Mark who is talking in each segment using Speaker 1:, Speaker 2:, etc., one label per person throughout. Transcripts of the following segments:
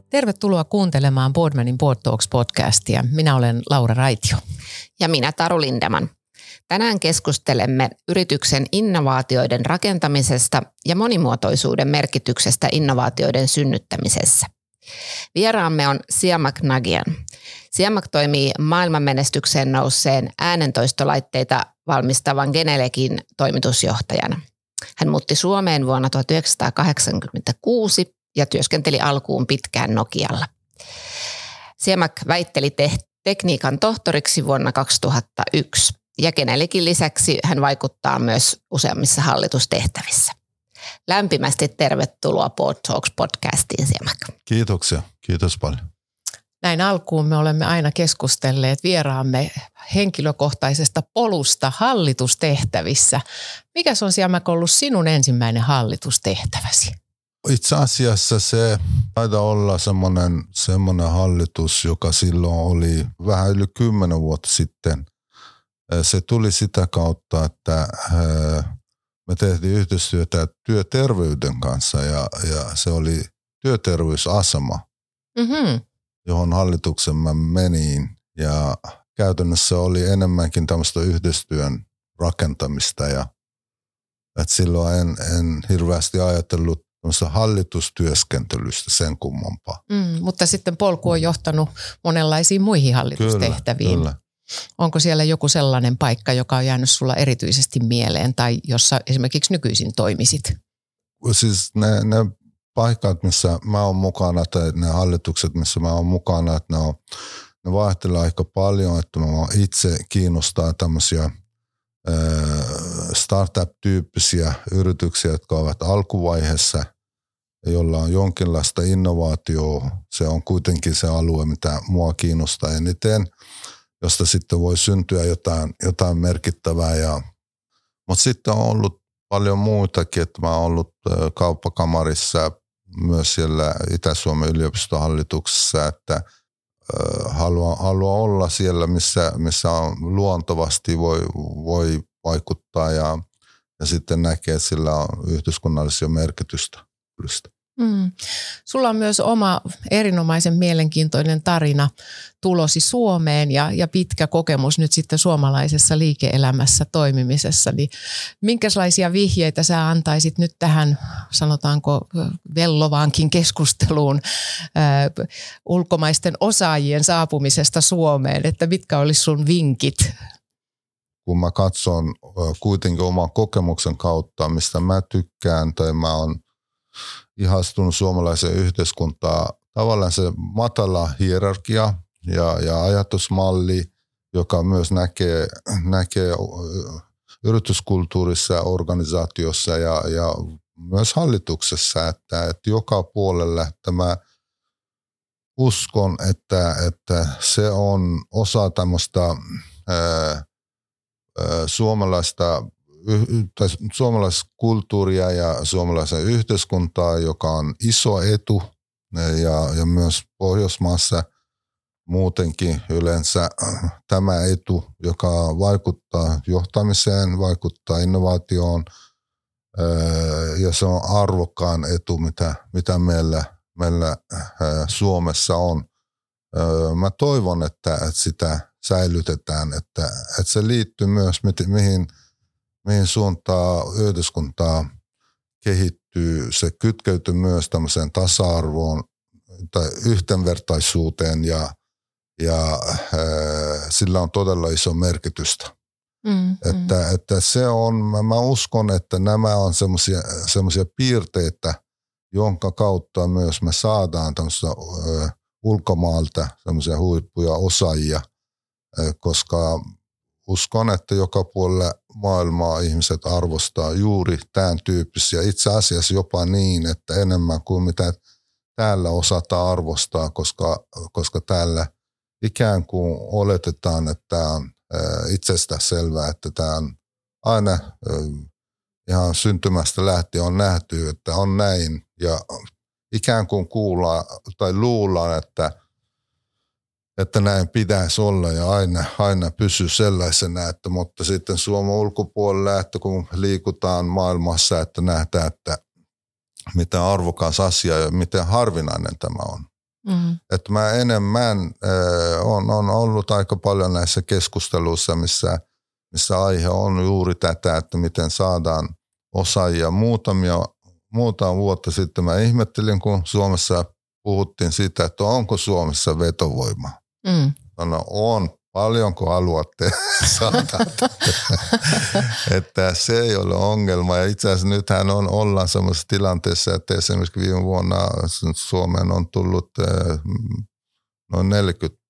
Speaker 1: Tervetuloa kuuntelemaan Boardmanin Board Talks podcastia. Minä olen Laura Raitio.
Speaker 2: Ja minä Taru Lindeman. Tänään keskustelemme yrityksen innovaatioiden rakentamisesta ja monimuotoisuuden merkityksestä innovaatioiden synnyttämisessä. Vieraamme on Siamak Nagian. Siamak toimii maailmanmenestykseen nousseen äänentoistolaitteita valmistavan Genelecin toimitusjohtajana. Hän muutti Suomeen vuonna 1986 ja työskenteli alkuun pitkään Nokialla. Siamak väitteli tekniikan tohtoriksi vuonna 2001 ja Genelecin lisäksi hän vaikuttaa myös useammissa hallitustehtävissä. Lämpimästi tervetuloa Board Talks podcastiin, Siamak.
Speaker 3: Kiitoksia. Kiitos paljon.
Speaker 1: Näin alkuun me olemme aina keskustelleet vieraamme henkilökohtaisesta polusta hallitustehtävissä. Mikäs on, Siamak, ollut sinun ensimmäinen hallitustehtäväsi?
Speaker 3: Itse asiassa se taitaa olla semmoinen hallitus, joka silloin oli vähän yli 10 vuotta sitten. Se tuli sitä kautta, että me tehtiin yhteistyötä työterveyden kanssa ja se oli työterveysasema, johon hallituksen mä menin. Ja käytännössä oli enemmänkin tämmöistä yhteistyön rakentamista ja että silloin en hirveästi ajatellut hallitustyöskentelystä sen kummampaa.
Speaker 1: Mutta sitten polku on johtanut monenlaisiin muihin hallitustehtäviin.
Speaker 3: Kyllä.
Speaker 1: Onko siellä joku sellainen paikka, joka on jäänyt sulla erityisesti mieleen tai jossa esimerkiksi nykyisin toimisit?
Speaker 3: Siis ne paikat, missä mä oon mukana tai ne hallitukset, missä mä oon mukana, että ne vaihtelee aika paljon, että mä itse kiinnostaa tämmöisiä startup-tyyppisiä yrityksiä, jotka ovat alkuvaiheessa, jolla on jonkinlaista innovaatioa. Se on kuitenkin se alue, mitä mua kiinnostaa eniten, josta sitten voi syntyä jotain merkittävää. Mutta sitten on ollut paljon muutakin, että mä oon ollut kauppakamarissa, myös siellä Itä-Suomen yliopistohallituksessa, että haluan olla siellä, missä on luontevasti voi vaikuttaa ja sitten näkee, että sillä on yhteiskunnallisia merkitystä.
Speaker 1: Sulla on myös oma erinomaisen mielenkiintoinen tarina tulosi Suomeen ja pitkä kokemus nyt sitten suomalaisessa liike-elämässä toimimisessa. Niin minkälaisia vihjeitä sä antaisit nyt tähän, sanotaanko, vellovaankin keskusteluun ulkomaisten osaajien saapumisesta Suomeen, että mitkä olisi sun vinkit?
Speaker 3: Kun mä katson kuitenkin oman kokemuksen kautta, mistä mä tykkään tai mä oon ihastunut suomalaiseen yhteiskuntaan, tavallaan se matala hierarkia ja ajatusmalli, joka myös näkee yrityskulttuurissa ja organisaatiossa ja myös hallituksessa, että joka puolella, että mä uskon, että se on osa tämmöistä suomalaiskulttuuria ja suomalaisen yhteiskuntaa, joka on iso etu ja myös Pohjoismaassa muutenkin yleensä tämä etu, joka vaikuttaa johtamiseen, vaikuttaa innovaatioon ja se on arvokkaan etu, mitä meillä Suomessa on. Mä toivon, että sitä säilytetään, että se liittyy myös mihin suuntaan yhteiskuntaa kehittyy. Se kytkeytyy myös tämmöiseen tasa-arvoon tai yhdenvertaisuuteen ja sillä on todella iso merkitystä. Että se on, mä uskon, että nämä on semmoisia piirteitä, jonka kautta myös me saadaan tämmöistä ulkomaalta semmoisia huippuja osaajia, koska uskon, että joka puolella maailmaa ihmiset arvostaa juuri tämän tyyppisiä. Itse asiassa jopa niin, että enemmän kuin mitä täällä osataan arvostaa, koska täällä ikään kuin oletetaan, että tämä on itsestään selvää, että tämä on aina ihan syntymästä lähtien on nähty, että on näin ja ikään kuin kuullaan tai luullaan, että näin pitäisi olla ja aina pysyy sellaisena, mutta sitten Suomen ulkopuolella, että kun liikutaan maailmassa, että nähdään, että miten arvokas asia ja miten harvinainen tämä on. Että mä enemmän on ollut aika paljon näissä keskusteluissa, missä aihe on juuri tätä, että miten saadaan osaajia. Muutama vuotta sitten mä ihmettelin, kun Suomessa puhuttiin siitä, että onko Suomessa vetovoimaa. No on. Paljonko haluatte saada? Että se ei ole ongelma. Ja itse asiassa nythän ollaan sellaisessa tilanteessa, että esimerkiksi viime vuonna Suomeen on tullut noin 40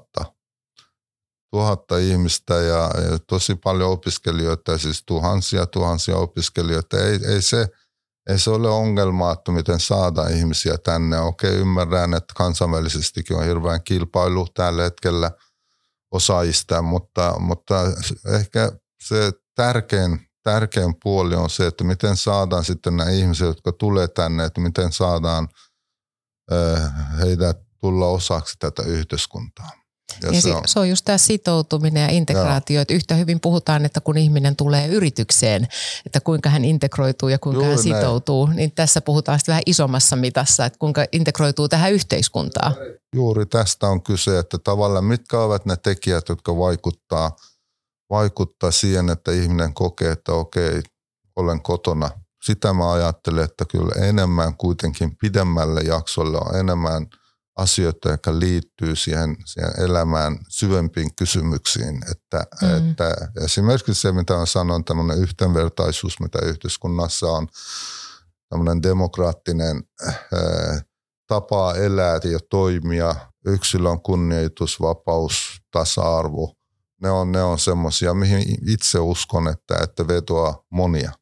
Speaker 3: 000 ihmistä ja tosi paljon opiskelijoita, siis tuhansia opiskelijoita. Ei se ole ongelma, että miten saadaan ihmisiä tänne. Okei, ymmärrän, että kansainvälisestikin on hirveän kilpailu tällä hetkellä osaajista, mutta ehkä se tärkein puoli on se, että miten saadaan sitten nämä ihmiset, jotka tulee tänne, että miten saadaan heidät tulla osaksi tätä yhteiskuntaa.
Speaker 1: Se on just tämä sitoutuminen ja integraatio, että yhtä hyvin puhutaan, että kun ihminen tulee yritykseen, että kuinka hän integroituu ja kuinka hän sitoutuu, niin tässä puhutaan sitten vähän isommassa mitassa, että kuinka integroituu tähän yhteiskuntaan.
Speaker 3: Juuri tästä on kyse, että tavallaan mitkä ovat ne tekijät, jotka vaikuttaa siihen, että ihminen kokee, että okei, olen kotona. Sitä mä ajattelen, että kyllä enemmän kuitenkin pidemmälle jaksolle on enemmän asioita, jotka liittyy siihen elämään syvempiin kysymyksiin. Että esimerkiksi se, mitä mä sanon, tämmöinen yhdenvertaisuus, mitä yhteiskunnassa on, tämmöinen demokraattinen tapa elää ja toimia, yksilön kunnioitus, vapaus, tasa-arvo, ne on semmoisia, mihin itse uskon, että vetoaa monia.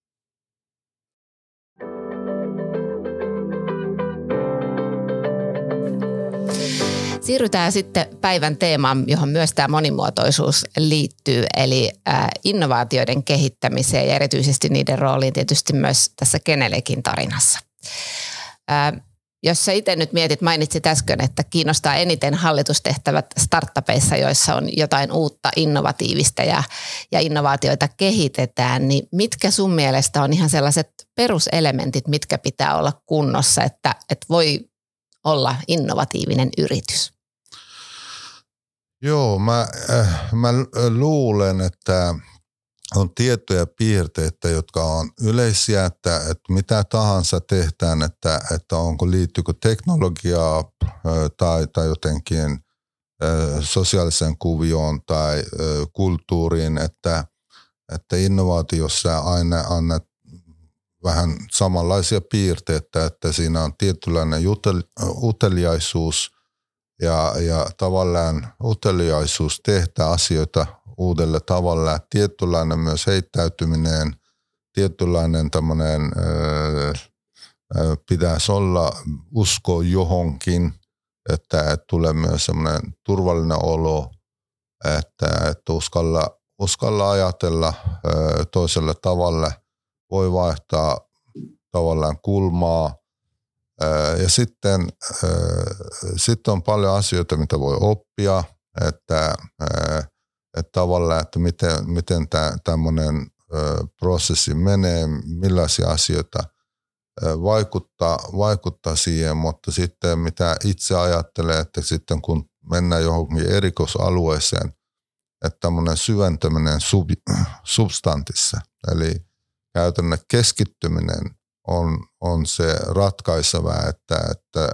Speaker 2: Siirrytään sitten päivän teemaan, johon myös tämä monimuotoisuus liittyy, eli innovaatioiden kehittämiseen ja erityisesti niiden rooliin tietysti myös tässä Genelekin tarinassa. Jos sä itse nyt mietit, mainitsit äsken, että kiinnostaa eniten hallitustehtävät startupeissa, joissa on jotain uutta, innovatiivista ja innovaatioita kehitetään, niin mitkä sun mielestä on ihan sellaiset peruselementit, mitkä pitää olla kunnossa, että voi olla innovatiivinen yritys?
Speaker 3: Joo, mä luulen, että on tiettyjä piirteitä, jotka on yleisiä, että mitä tahansa tehdään, että liittyykö teknologiaa tai jotenkin sosiaaliseen kuvioon tai kulttuuriin, että innovaatiossa aina vähän samanlaisia piirteitä, että siinä on tietynlainen uteliaisuus ja tavallaan uteliaisuus tehdä asioita uudella tavalla, tietynlainen myös heittäytyminen, tietynlainen tämmöinen pitäisi olla usko johonkin, että tulee myös semmoinen turvallinen olo, että uskalla ajatella toisella tavalla, voi vaihtaa tavallaan kulmaa. Ja sitten on paljon asioita, mitä voi oppia, että tavallaan, että miten tämmöinen prosessi menee, millaisia asioita vaikuttaa siihen, mutta sitten mitä itse ajattelee, että sitten kun mennään johonkin erikoisalueeseen, että tämmöinen syventäminen substantissa, eli käytännön keskittyminen on se ratkaiseva, että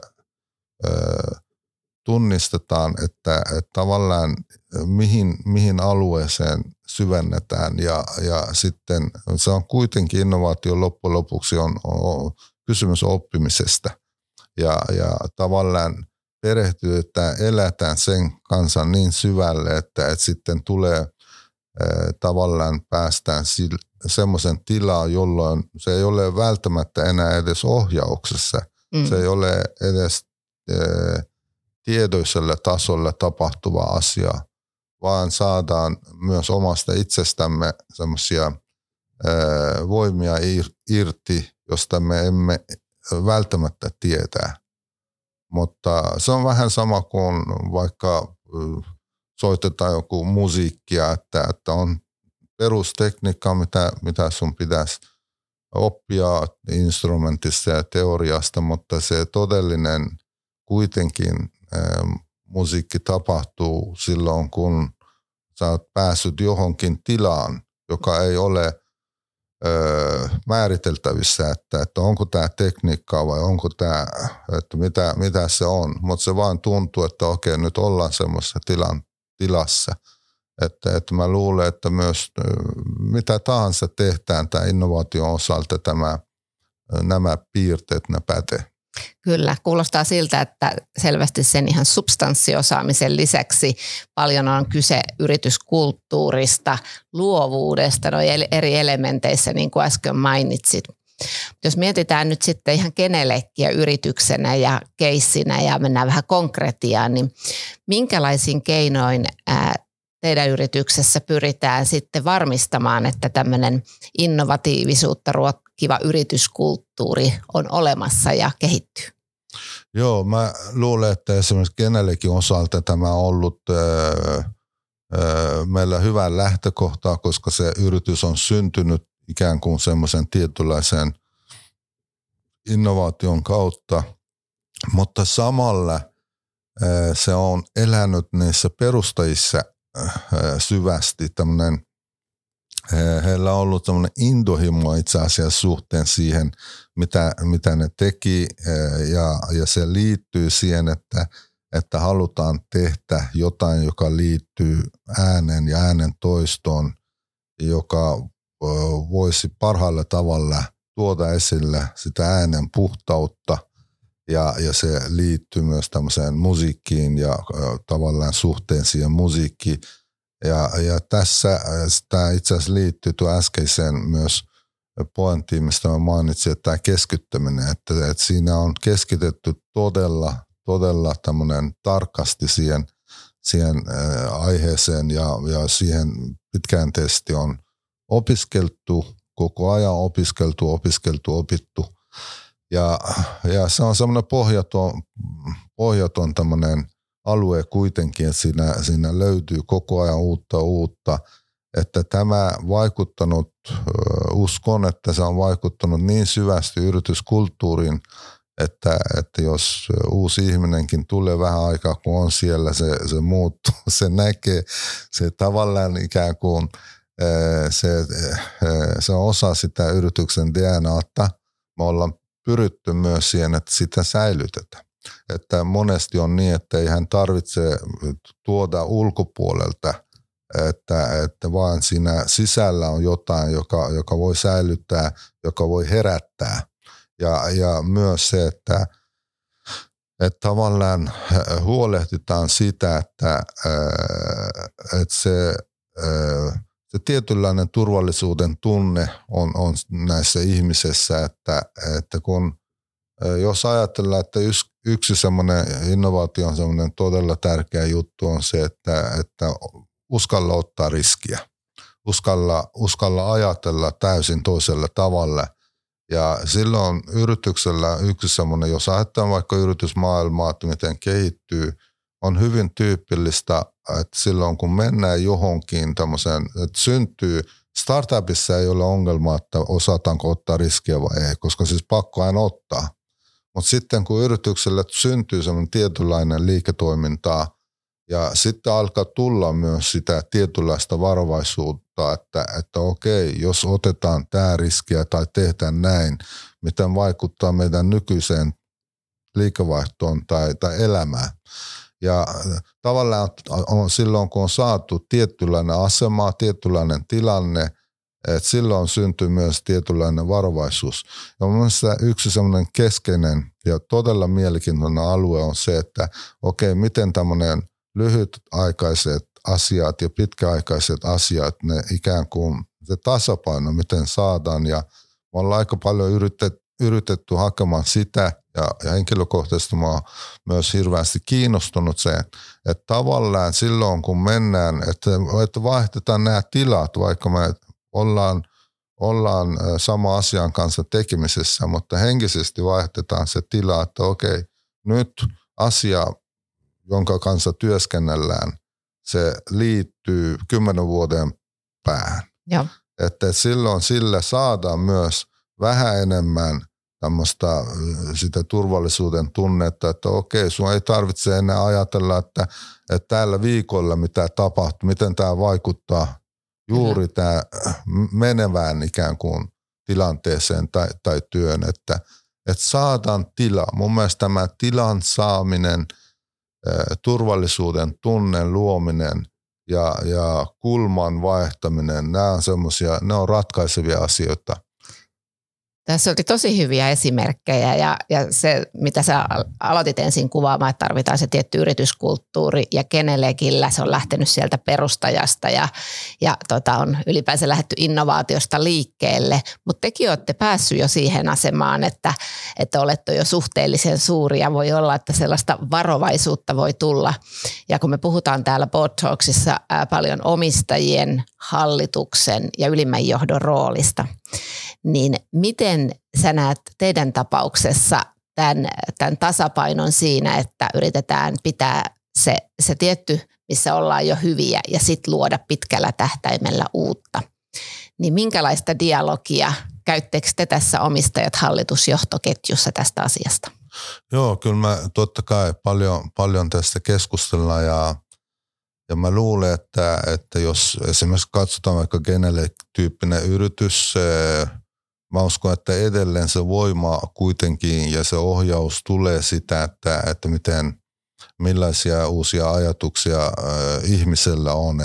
Speaker 3: tunnistetaan, että tavallaan mihin alueeseen syvennetään ja sitten se on kuitenkin innovaatio loppujen lopuksi on kysymys oppimisesta ja tavallaan perehtyy, että elätään sen kanssa niin syvälle, että sitten tulee tavallaan päästään semmoisen tilaan, jolloin se ei ole välttämättä enää edes ohjauksessa. Se ei ole edes tiedoisella tasolla tapahtuva asia, vaan saadaan myös omasta itsestämme semmoisia voimia irti, josta me emme välttämättä tietää. Mutta se on vähän sama kuin vaikka soitetaan joku musiikkia, että on perustekniikka, mitä sun pitäisi oppia instrumentista ja teoriasta, mutta se todellinen kuitenkin musiikki tapahtuu silloin, kun sä oot päässyt johonkin tilaan, joka ei ole määriteltävissä, että onko tämä tekniikkaa vai onko tämä, että mitä se on. Mutta se vaan tuntuu, että okei, nyt ollaan semmoisessa tilassa. Että mä luulen, että myös mitä tahansa tehdään tämän innovaation osalta, nämä piirteet, ne pätee.
Speaker 2: Kyllä, kuulostaa siltä, että selvästi sen ihan substanssiosaamisen lisäksi paljon on kyse yrityskulttuurista, luovuudesta, eri elementeissä, niin kuin äsken mainitsit. Jos mietitään nyt sitten ihan Geneleciä yrityksenä ja keissinä ja mennään vähän konkretiaan, niin minkälaisiin keinoin teidän yrityksessä pyritään sitten varmistamaan, että tämmöinen innovatiivisuutta ruokkiva yrityskulttuuri on olemassa ja kehittyy?
Speaker 3: Joo, mä luulen, että esimerkiksi Genelecin osalta tämä on ollut meillä hyvä lähtökohta, koska se yritys on syntynyt ikään kuin semmoisen tietynlaisen innovaation kautta, mutta samalla se on elänyt niissä perustajissa syvästi. Heillä on ollut tämmöinen intohimo itse asiassa suhteen siihen, mitä ne teki, ja se liittyy siihen, että halutaan tehdä jotain, joka liittyy äänen ja äänen toistoon, joka voisi parhaalla tavalla tuoda esille sitä äänen puhtautta, ja se liittyy myös tämmöiseen musiikkiin ja tavallaan suhteen siihen musiikkiin. Ja tässä tämä itse asiassa liittyy tuon äskeiseen myös pointtiin, mistä mä mainitsin, että tämä keskittyminen, että siinä on keskitetty todella tämmöinen tarkasti siihen aiheeseen ja siihen pitkäjänteisesti on opiskeltu, koko ajan opittu. Ja se on semmoinen pohjaton tämmöinen alue kuitenkin, että siinä löytyy koko ajan uutta, että tämä vaikuttanut, uskon, että se on vaikuttanut niin syvästi yrityskulttuuriin, että jos uusi ihminenkin tulee vähän aikaa, kun on siellä, se muuttuu, se näkee, se tavallaan ikään kuin se on osa sitä yrityksen DNAta. Me ollaan pyritty myös siihen, että sitä säilytetään. Että monesti on niin, että ei hän tarvitse tuoda ulkopuolelta, että vaan siinä sisällä on jotain, joka voi säilyttää, joka voi herättää. Ja myös se, että tavallaan huolehditaan sitä, että se tietynlainen turvallisuuden tunne on näissä ihmisissä, että kun jos ajatellaan, että yksi semmoinen innovaatio on semmoinen todella tärkeä juttu on se, että uskalla ottaa riskiä, uskalla ajatella täysin toisella tavalla. Ja silloin yrityksellä yksi semmoinen, jos ajatellaan vaikka yritysmaailmaa, että miten kehittyy, on hyvin tyypillistä, että silloin kun mennään johonkin tämmöiseen, että syntyy, startupissa ei ole ongelma, että osataanko ottaa riskiä vai ei, koska siis pakko aina ottaa. Mutta sitten kun yritykselle syntyy semmoinen tietynlainen liiketoimintaa ja sitten alkaa tulla myös sitä tietynlaista varovaisuutta, että okei, jos otetaan tämä riskiä tai tehdään näin, miten vaikuttaa meidän nykyiseen liikevaihtoon tai elämään. Ja tavallaan silloin, kun on saatu tietynlainen asema, tietynlainen tilanne, että silloin syntyy myös tietynlainen varovaisuus. Ja mun mielestä yksi semmoinen keskeinen ja todella mielenkiintoinen alue on se, että okei, miten tämmöinen lyhytaikaiset asiat ja pitkäaikaiset asiat, ne ikään kuin se tasapaino, miten saadaan. Ja me ollaan aika paljon yritetty hakemaan sitä, ja henkilökohtaisesti mä oon myös hirveästi kiinnostunut sen, että tavallaan silloin kun mennään, että vaihdetaan nämä tilat, vaikka me ollaan sama asian kanssa tekemisessä, mutta henkisesti vaihdetaan se tila, että okei, nyt asia, jonka kanssa työskennellään, se liittyy 10 vuoden päähän.
Speaker 2: Ja.
Speaker 3: Että silloin sillä saadaan myös vähän enemmän tämmöistä sitä turvallisuuden tunnetta, että okei, sun ei tarvitse enää ajatella, että tällä viikolla mitä tapahtuu, miten tämä vaikuttaa juuri tämä menevään ikään kuin tilanteeseen tai työn, että saadaan tila. Mun mielestä tämä tilan saaminen, turvallisuuden tunnen luominen ja kulman vaihtaminen, nämä on ratkaisevia asioita.
Speaker 2: Tässä oli tosi hyviä esimerkkejä ja se, mitä sä aloitit ensin kuvaamaan, että tarvitaan se tietty yrityskulttuuri ja Genelekillä se on lähtenyt sieltä perustajasta ja on ylipäänsä lähdetty innovaatiosta liikkeelle, mutta tekin olette päässyt jo siihen asemaan, että olette jo suhteellisen suuri ja voi olla, että sellaista varovaisuutta voi tulla. Ja kun me puhutaan täällä Board Talksissa paljon omistajien, hallituksen ja ylimmän johdon roolista, niin miten sä näet teidän tapauksessa tämän tasapainon siinä, että yritetään pitää se tietty, missä ollaan jo hyviä ja sitten luoda pitkällä tähtäimellä uutta. Niin minkälaista dialogia käyttekö te tässä omistajat hallitusjohtoketjussa tästä asiasta?
Speaker 3: Joo, kyllä mä totta kai paljon tästä keskustellaan ja mä luulen, että jos esimerkiksi katsotaan vaikka Genelec-tyyppinen yritys, mä uskon, että edelleen se voima kuitenkin ja se ohjaus tulee sitä, että millaisia uusia ajatuksia ihmisellä on,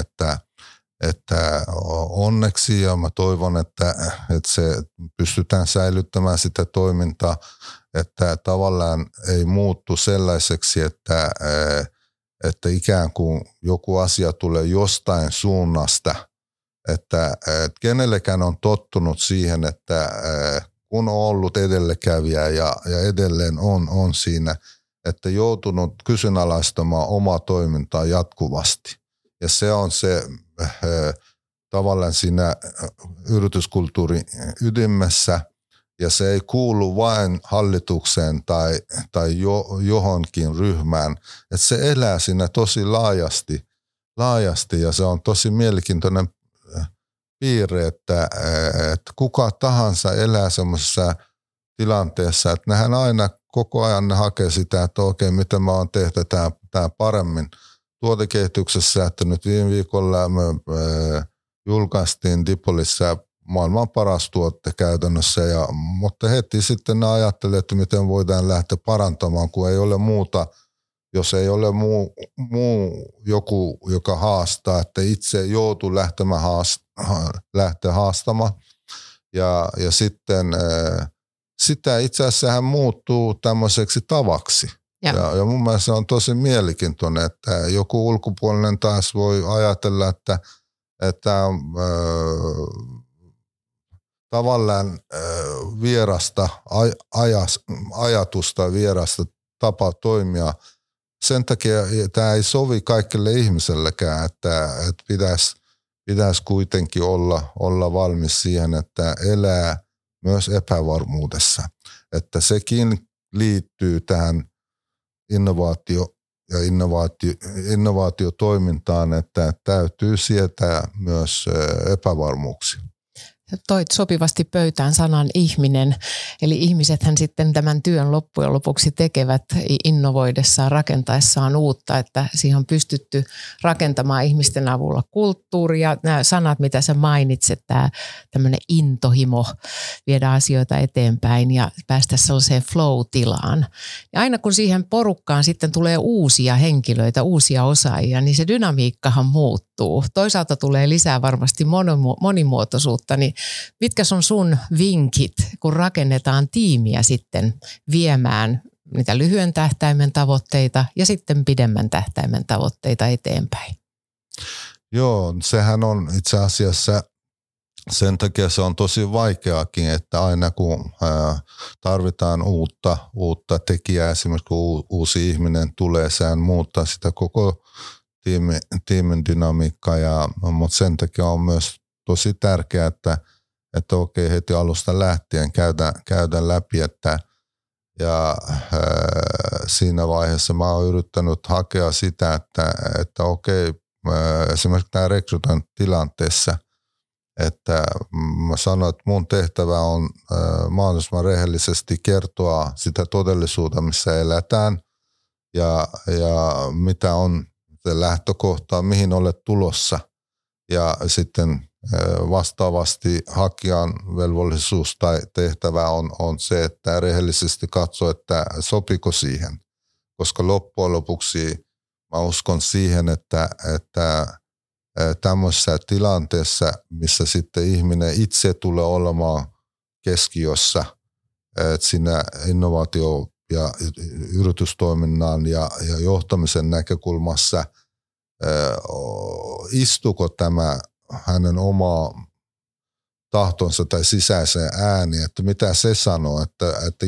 Speaker 3: että onneksi ja mä toivon, että se pystytään säilyttämään sitä toimintaa, että tavallaan ei muuttu sellaiseksi, että ikään kuin joku asia tulee jostain suunnasta, että kenellekään on tottunut siihen, että kun on ollut edelläkävijä ja edelleen on siinä, että joutunut kyseenalaistamaan omaa toimintaa jatkuvasti. Ja se on se tavallaan siinä yrityskulttuurin ydimessä, ja se ei kuulu vain hallitukseen tai johonkin ryhmään, että se elää siinä tosi laajasti ja se on tosi mielenkiintoinen piirre, että kuka tahansa elää semmoisessa tilanteessa, että nehän aina koko ajan ne hakee sitä, että okei, miten mä oon tehty tämä paremmin tuotekehityksessä, että nyt viime viikolla me julkaistiin Dipolissa maailman paras tuotte käytännössä, mutta heti sitten ne ajattelivat, että miten voidaan lähteä parantamaan, kun ei ole muuta, jos ei ole muu joku, joka haastaa, että itse joutuu lähteä haastamaan. Ja sitten sitä itse asiassa hän muuttuu tämmöiseksi tavaksi. Ja mun mielestä se on tosi mielenkiintoinen, että joku ulkopuolinen taas voi ajatella, että tavallaan vierasta ajatusta, vierasta tapaa toimia. Sen takia tämä ei sovi kaikille ihmisellekään, että pitäisi kuitenkin olla valmis siihen, että elää myös epävarmuudessa. Että sekin liittyy tähän innovaatiotoimintaan, että täytyy sietää myös epävarmuuksia.
Speaker 1: Toit sopivasti pöytään sanan ihminen, eli ihmisethän sitten tämän työn loppujen lopuksi tekevät innovoidessaan, rakentaessaan uutta, että siihen on pystytty rakentamaan ihmisten avulla kulttuuria. Nämä sanat, mitä sä mainitset, tämä tämmöinen intohimo viedä asioita eteenpäin ja päästä sellaiseen flow-tilaan. Ja aina kun siihen porukkaan sitten tulee uusia henkilöitä, uusia osaajia, niin se dynamiikkahan muuttuu. Toisaalta tulee lisää varmasti monimuotoisuutta, niin mitkä on sun vinkit, kun rakennetaan tiimiä sitten viemään niitä lyhyen tähtäimen tavoitteita ja sitten pidemmän tähtäimen tavoitteita eteenpäin?
Speaker 3: Joo, sehän on itse asiassa sen takia se on tosi vaikeakin, että aina kun tarvitaan uutta tekijää, esimerkiksi kun uusi ihminen tulee, sehän muuttaa sitä koko tiimin dynamiikkaa, mutta sen takia on myös tosi tärkeää, että okei, heti alusta lähtien käydään läpi, ja siinä vaiheessa mä oon yrittänyt hakea sitä, että okei, esimerkiksi tämä rekrytoinnin tilanteessa, että mä sanoin, että mun tehtävä on mahdollisimman rehellisesti kertoa sitä todellisuutta, missä eletään ja mitä on se lähtökohta, mihin olet tulossa. Ja sitten vastaavasti hakijan velvollisuus tai tehtävä on se, että rehellisesti katsoo, että sopiko siihen. Koska loppujen lopuksi mä uskon siihen, että tämmöisessä tilanteessa, missä sitten ihminen itse tulee olemaan keskiössä, että siinä innovaatio- ja yritystoiminnan ja johtamisen näkökulmassa, istuuko tämä hänen oma tahtonsa tai sisäiseen ääni, että mitä se sanoo, että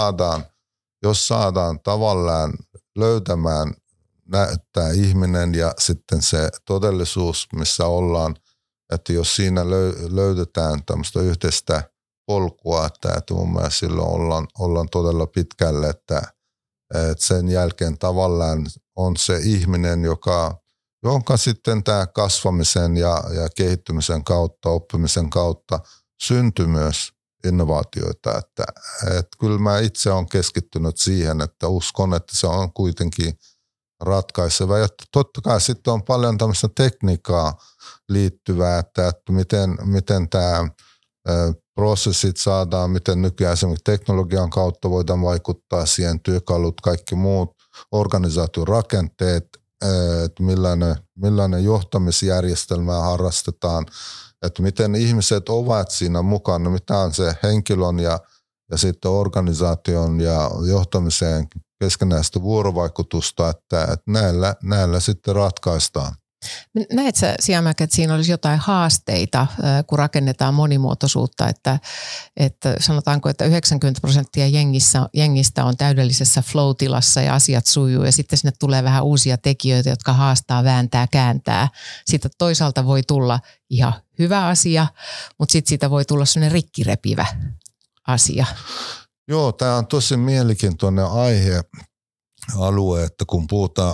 Speaker 3: jos saadaan tavallaan löytämään tämä ihminen ja sitten se todellisuus, missä ollaan, että jos siinä löydetään tämmöistä yhteistä polkua, että mun mielestä silloin ollaan todella pitkälle, että sen jälkeen tavallaan on se ihminen, jonka sitten tämä kasvamisen ja kehittymisen kautta, oppimisen kautta syntyy myös innovaatioita. Että kyllä mä itse olen keskittynyt siihen, että uskon, että se on kuitenkin ratkaiseva. Ja totta kai sitten on paljon tämmöistä tekniikkaa liittyvää, että miten tämä prosessit saadaan, miten nykyään esimerkiksi teknologian kautta voidaan vaikuttaa siihen, työkalut, kaikki muut organisaation rakenteet, että millainen johtamisjärjestelmää harrastetaan, että miten ihmiset ovat siinä mukana, mitä on se henkilön ja sitten organisaation ja johtamiseen keskenäistä vuorovaikutusta, että näillä sitten ratkaistaan.
Speaker 1: Näetkö sä, Siamäki, että siinä olisi jotain haasteita, kun rakennetaan monimuotoisuutta, että sanotaanko, että 90% jengistä on täydellisessä flow-tilassa ja asiat sujuu ja sitten sinne tulee vähän uusia tekijöitä, jotka haastaa, vääntää, kääntää. Sitten toisaalta voi tulla ihan hyvä asia, mutta sitten siitä voi tulla sellainen rikkirepivä asia.
Speaker 3: Joo, tämä on tosi mielenkiintoinen aihealue, että kun puhutaan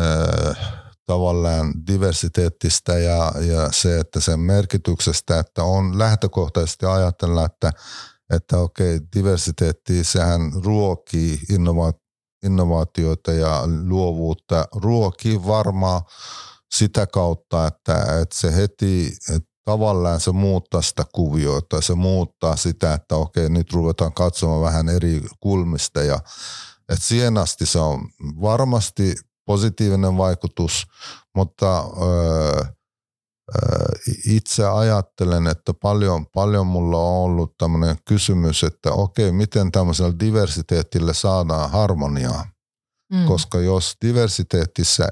Speaker 3: tavallaan diversiteettistä ja se, että sen merkityksestä, että on lähtökohtaisesti ajatella, että okei, diversiteetti, sehän ruokii innovaatioita ja luovuutta, ruokii varmaan sitä kautta, että se heti tavallaan se muuttaa sitä kuviota, se muuttaa sitä, että okei, nyt ruvetaan katsomaan vähän eri kulmista ja että siihen asti se on varmasti positiivinen vaikutus, mutta itse ajattelen, että paljon mulla on ollut tämmöinen kysymys, että okei, miten tämmöisellä diversiteetillä saadaan harmoniaa, koska jos diversiteetissä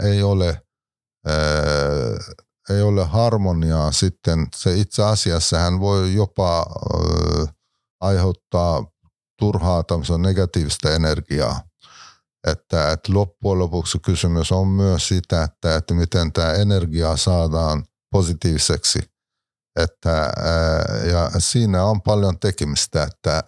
Speaker 3: ei ole harmoniaa, sitten se itse asiassa hän voi jopa aiheuttaa turhaa tämmöistä negatiivista energiaa. Että loppujen lopuksi kysymys on myös sitä, että miten tämä energia saadaan positiiviseksi. Ja siinä on paljon tekemistä, että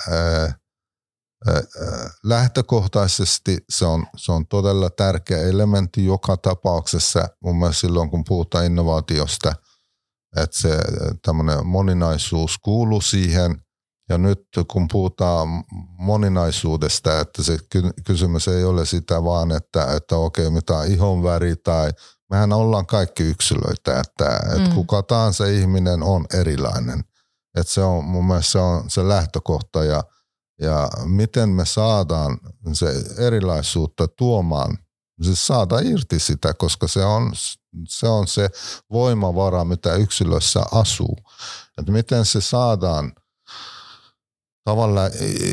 Speaker 3: lähtökohtaisesti se on todella tärkeä elementti joka tapauksessa. Mun mielestä silloin, kun puhutaan innovaatiosta, että se tämmöinen moninaisuus kuuluu siihen. Ja nyt kun puhutaan moninaisuudesta, että se kysymys ei ole sitä vaan, että okei, mitä on ihonväri tai mehän ollaan kaikki yksilöitä, että kuka tahansa ihminen on erilainen. Että se on mun mielestä se on se lähtökohta ja miten me saadaan se erilaisuutta tuomaan, siis saada irti sitä, koska se on se voimavara, mitä yksilössä asuu. Että miten se saadaan tavallaan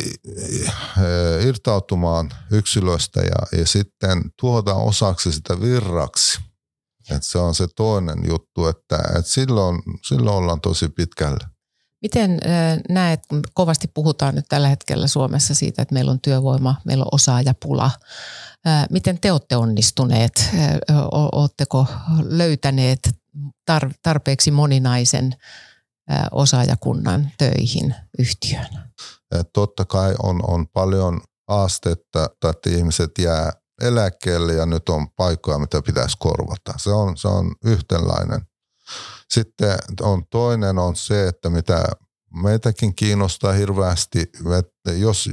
Speaker 3: irtautumaan yksilöstä ja sitten tuoda osaksi sitä virraksi. Että se on se toinen juttu, että silloin ollaan tosi pitkällä.
Speaker 1: Miten näet, kun kovasti puhutaan nyt tällä hetkellä Suomessa siitä, että meillä on työvoima, meillä on osaajapula. Miten te olette onnistuneet? Oletteko löytäneet tarpeeksi moninaisen osaajakunnan töihin yhtiöön?
Speaker 3: Totta kai on paljon haastetta, että ihmiset jää eläkkeelle ja nyt on paikkoja, mitä pitäisi korvata. Se on yhtenlainen. Sitten toinen on se, että mitä meitäkin kiinnostaa hirveästi, että jos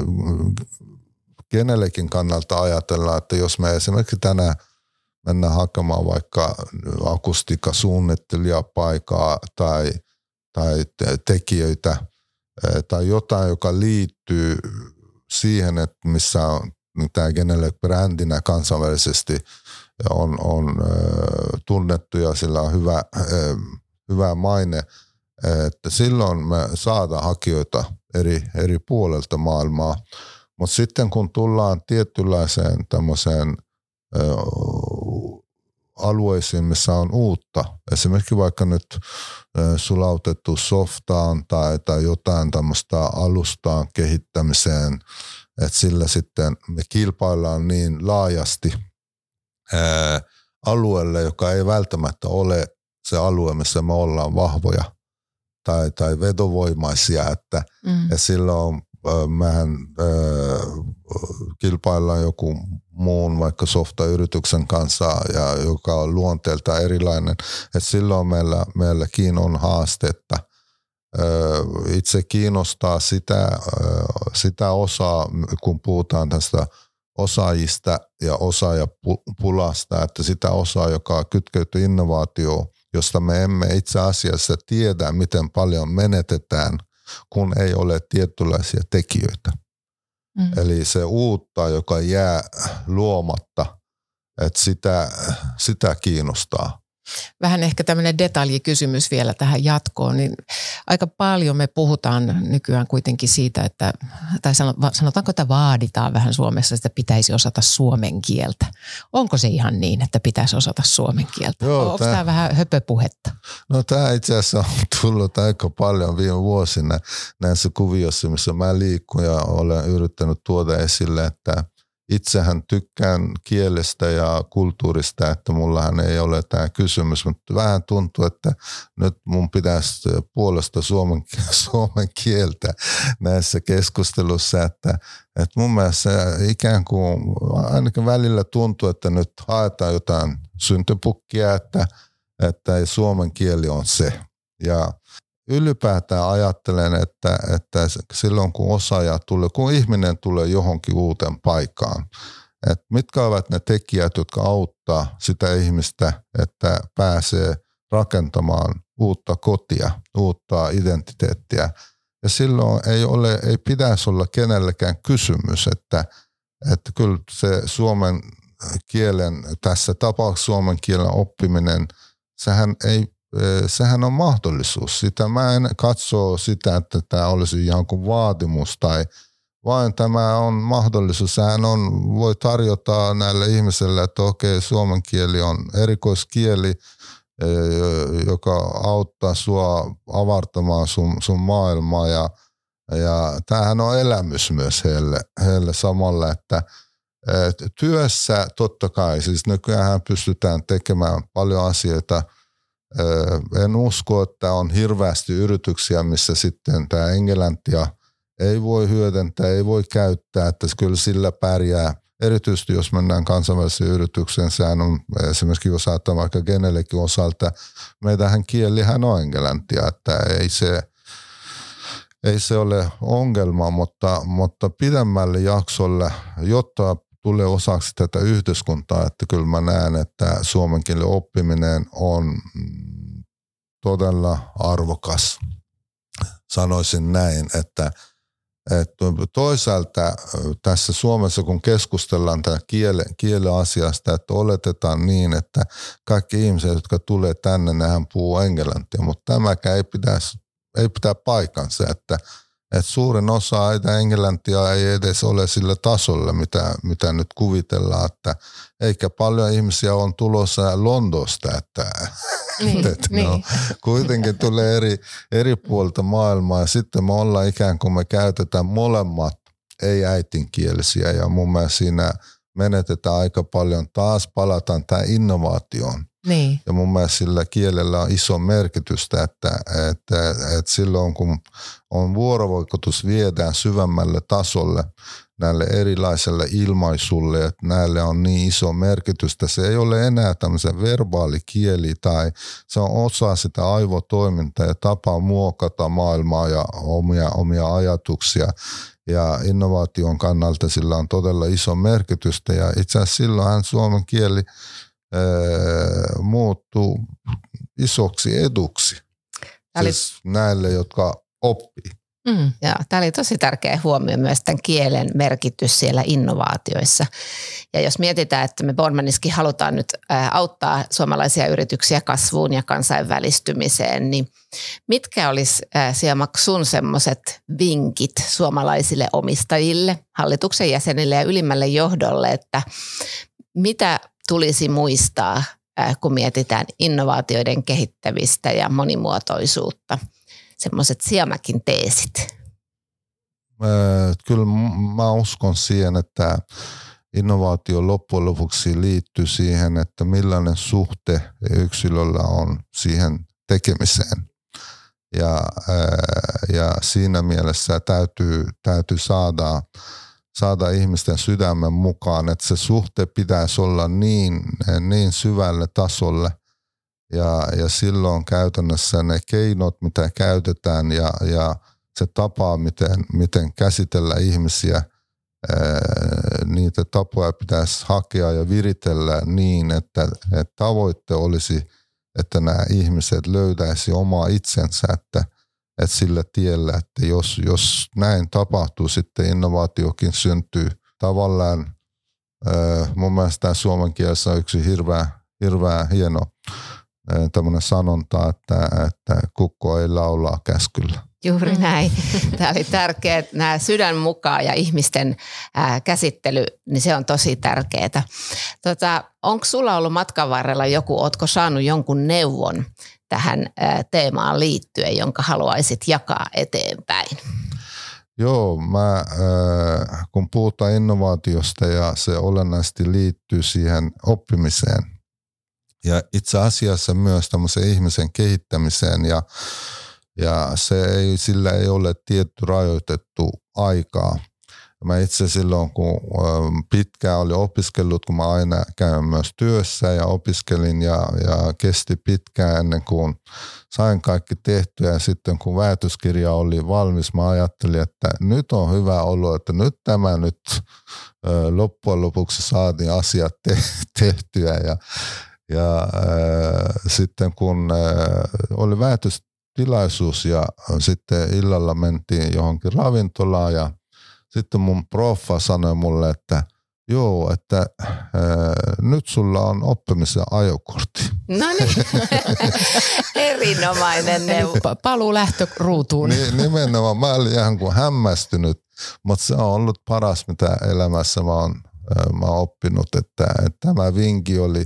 Speaker 3: kenellekin kannalta ajatellaan, että jos me esimerkiksi tänään mennään hakemaan vaikka akustiikkasuunnittelijapaikaa tai tekijöitä tai jotain, joka liittyy siihen, että missä on tämä Genelec brändinä kansainvälisesti on tunnettu ja sillä on hyvä maine, että silloin me saadaan hakijoita eri puolelta maailmaa. Mutta sitten kun tullaan tietynlaiseen tämmöiseen alueisiin, missä on uutta, esimerkiksi vaikka nyt sulautettu softaan tai jotain tämmöistä alustaan kehittämiseen, että sillä sitten me kilpaillaan niin laajasti alueelle, joka ei välttämättä ole se alue, missä me ollaan vahvoja tai vetovoimaisia, että silloin mehän kilpaillaan joku muun vaikka softayrityksen kanssa, ja joka on luonteelta erilainen. Et silloin meilläkin on haastetta. Itse kiinnostaa sitä osaa, kun puhutaan tästä osaajista ja osaajapulasta, että sitä osaa, joka kytkeytyy innovaatioon, josta me emme itse asiassa tiedä, miten paljon menetetään, kun ei ole tietynlaisia tekijöitä. Eli se uutta, joka jää luomatta, että sitä kiinnostaa.
Speaker 1: Vähän ehkä tämmöinen detaljikysymys vielä tähän jatkoon, niin aika paljon me puhutaan nykyään kuitenkin siitä, että, tai sanotaanko, että vaaditaan vähän Suomessa, että pitäisi osata suomen kieltä. Onko se ihan niin, että pitäisi osata suomen kieltä? Onko tämä vähän höpöpuhetta?
Speaker 3: No tämä itse asiassa on tullut aika paljon viime vuosina näissä kuvioissa, missä mä liikun ja olen yrittänyt tuoda esille, että itsehän tykkään kielestä ja kulttuurista, että mullahan ei ole tämä kysymys, mutta vähän tuntuu, että nyt mun pitäisi puolesta suomen kieltä näissä keskustelussa, että mun mielestä ikään kuin ainakin välillä tuntuu, että nyt haetaan jotain syntypukkia, että suomen kieli on se. Ja ylipäätään ajattelen, että silloin kun osaaja tulee, kun ihminen tulee johonkin uuteen paikkaan, että mitkä ovat ne tekijät, jotka auttaa sitä ihmistä, että pääsee rakentamaan uutta kotia, uutta identiteettiä. Ja silloin ei pitäisi olla kenellekään kysymys, että kyllä se suomen kielen, tässä tapauksessa suomen kielen oppiminen, sehän on mahdollisuus. Mä en katso sitä, että tämä olisi ihan kuin vaatimus vaan tämä on mahdollisuus. Sehän voi tarjota näille ihmisille, että okei, suomen kieli on erikoiskieli, joka auttaa sua avartamaan sun maailmaa ja tämähän on elämys myös heille samalla, että työssä totta kai, siis nykyään pystytään tekemään paljon asioita. En usko, että on hirveästi yrityksiä, missä sitten tämä englantia ei voi hyödyntää, ei voi käyttää, että kyllä sillä pärjää. Erityisesti jos mennään kansainväliseen yritykseen, sehän on esimerkiksi jos ajatellaan vaikka Genelecin osalta, meidänhän kielihän on englantia, että ei se ole ongelma, mutta pidemmälle jaksolle, jotta tulee osaksi tätä yhteiskuntaa, että kyllä mä näen, että suomen kielen oppiminen on todella arvokas. Sanoisin näin, että toisaalta tässä Suomessa, kun keskustellaan tämän kielen asiasta, että oletetaan niin, että kaikki ihmiset, jotka tulee tänne, nehän puhuu englantia, mutta tämäkään ei pitää paikkansa, että suurin osa englantia ei edes ole sillä tasolla, mitä nyt kuvitellaan, että eikä paljon ihmisiä on tulossa Lontoosta, että
Speaker 1: niin.
Speaker 3: Kuitenkin tulee eri puolilta maailmaa ja sitten me ollaan ikään kuin me käytetään molemmat ei-äitinkielisiä ja mun mielestä siinä menetetään aika paljon. Taas palataan tähän innovaatioon.
Speaker 1: Niin.
Speaker 3: Ja mun mielestä sillä kielellä on iso merkitystä, että silloin kun on vuorovaikutus viedään syvemmälle tasolle, näille erilaiselle ilmaisulle, että näille on niin iso merkitys, että se ei ole enää tämmöisen verbaalikieli tai se on osa sitä aivotoimintaa ja tapa muokata maailmaa ja omia ajatuksia. Ja innovaation kannalta sillä on todella iso merkitystä ja itse asiassa silloinhan suomen kieli muuttuu isoksi eduksi siis näille, jotka oppii.
Speaker 2: Tämä oli tosi tärkeä huomio myös tämän kielen merkitys siellä innovaatioissa. Ja jos mietitään, että me Boardmanissakin halutaan nyt auttaa suomalaisia yrityksiä kasvuun ja kansainvälistymiseen, niin mitkä olisi Siamak sun semmoiset vinkit suomalaisille omistajille, hallituksen jäsenille ja ylimmälle johdolle, että mitä tulisi muistaa, kun mietitään innovaatioiden kehittämistä ja monimuotoisuutta? Semmoiset Siamakin teesit.
Speaker 3: Kyllä mä uskon siihen, että innovaatio loppujen lopuksi liittyy siihen, että millainen suhte yksilöllä on siihen tekemiseen. Ja siinä mielessä täytyy saada ihmisten sydämen mukaan, että se suhte pitäisi olla niin syvälle tasolle, ja silloin käytännössä ne keinot, mitä käytetään ja se tapa, miten käsitellä ihmisiä, niitä tapoja pitäisi hakea ja viritellä niin, että tavoitte olisi, että nämä ihmiset löytäisi omaa itsensä, että sillä tiellä, että jos näin tapahtuu, sitten innovaatiokin syntyy. Tavallaan mun mielestä suomen kielessä on yksi hirveän hieno tämmöinen sanonta, että kukko ei laulaa käskyllä.
Speaker 2: Juuri näin. Tämä oli tärkeää, että nämä sydän mukaan ja ihmisten käsittely, niin se on tosi tärkeää. Onko sulla ollut matkan varrella ootko saanut jonkun neuvon tähän teemaan liittyen, jonka haluaisit jakaa eteenpäin?
Speaker 3: Joo, kun puhutaan innovaatiosta ja se olennaisesti liittyy siihen oppimiseen ja itse asiassa myös tämmöisen ihmisen kehittämiseen ja sillä ei ole tietty rajoitettu aikaa. Mä itse silloin, kun pitkään olin opiskellut, kun mä aina käyn myös työssä ja opiskelin ja kesti pitkään ennen kuin sain kaikki tehtyä. Ja sitten kun väitöskirja oli valmis, mä ajattelin, että nyt on hyvä olo, että nyt loppujen lopuksi saatiin asiat tehtyä. Ja sitten kun oli väitöstilaisuus ja sitten illalla mentiin johonkin ravintolaan ja sitten mun proffa sanoi mulle, että joo, että nyt sulla on oppimisen ajokortti.
Speaker 2: No niin, erinomainen neuvo.
Speaker 1: Paluu lähtöruutuun.
Speaker 3: Nimenomaan, mä olin ihan kuin hämmästynyt, mutta se on ollut paras, mitä elämässä mä oon oppinut, että tämä vinkki oli,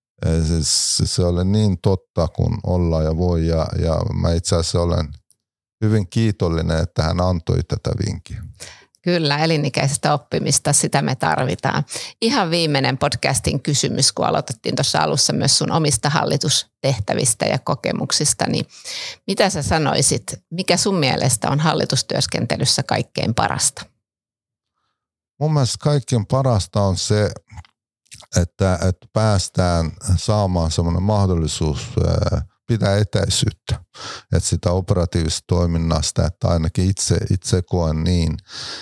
Speaker 3: se oli niin totta kuin olla ja voi ja mä itse asiassa olen hyvin kiitollinen, että hän antoi tätä vinkkiä.
Speaker 2: Kyllä, elinikäisestä oppimista, sitä me tarvitaan. Ihan viimeinen podcastin kysymys, kun aloitettiin tuossa alussa myös sun omista hallitustehtävistä ja kokemuksista, niin mitä sä sanoisit, mikä sun mielestä on hallitustyöskentelyssä kaikkein parasta?
Speaker 3: Mun mielestä kaikkein parasta on se, että päästään saamaan semmoinen mahdollisuus pitää etäisyyttä, että sitä operatiivista toiminnasta, että ainakin itse koen niin.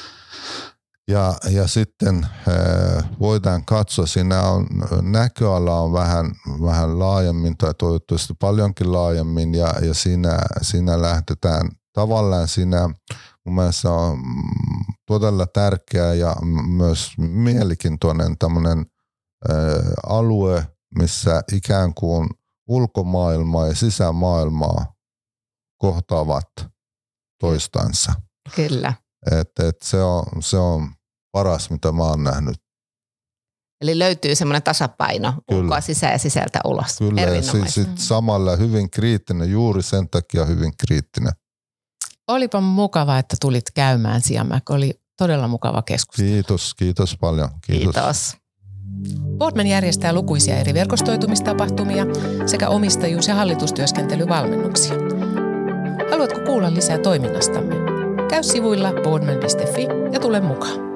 Speaker 3: Ja sitten voidaan katsoa, siinä on näköala on vähän laajemmin tai toivottavasti paljonkin laajemmin ja siinä lähdetään tavallaan siinä mun mielestä on todella tärkeä ja myös mielenkiintoinen tämmöinen alue, missä ikään kuin ulkomaailmaa ja sisämaailmaa kohtaavat toistansa.
Speaker 2: Kyllä.
Speaker 3: Se on paras, mitä mä oon nähnyt.
Speaker 2: Eli löytyy semmoinen tasapaino ulkoa sisään ja sisältä ulos.
Speaker 3: Kyllä, ja samalla hyvin kriittinen, juuri sen takia hyvin kriittinen.
Speaker 1: Olipa mukava, että tulit käymään, Siamak. Oli todella mukava keskustelu.
Speaker 3: Kiitos paljon.
Speaker 2: Kiitos.
Speaker 1: Boardman järjestää lukuisia eri verkostoitumistapahtumia sekä omistajuus- ja hallitustyöskentelyvalmennuksia. Haluatko kuulla lisää toiminnastamme? Käy sivuilla boardman.fi ja tule mukaan.